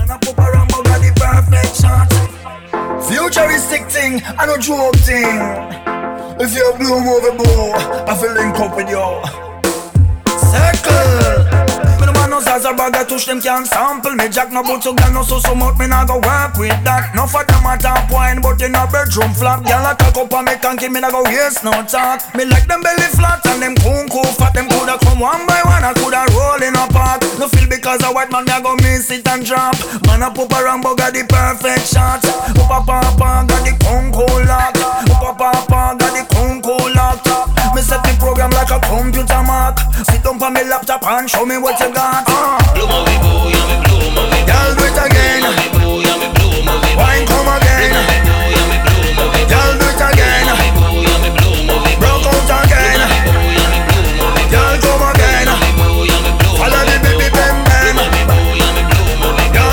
Man a pop around but got the perfect shot. Futuristic thing, I no joke thing. If you blow over bow, I feel link up with you. Circle. Me no man no zaza bag I touch them can't sample. Me jack no boot so girl no so much me nah go work with that. No for them a top wine but in a bedroom flap. Girl a cock up and me can't keep me nah go waste no talk. Me like them belly flat and them kunku fat. Them coulda come one by one, I coulda roll in a park. No feel because a white man me a go miss it and drop. Man a pop around but got the perfect shot. Up a papa got the kunku lock. Up a papa got the kunku lock. Me set the program like a computer mark. Sit down for me laptop and show me what you got. Blow my way, boy.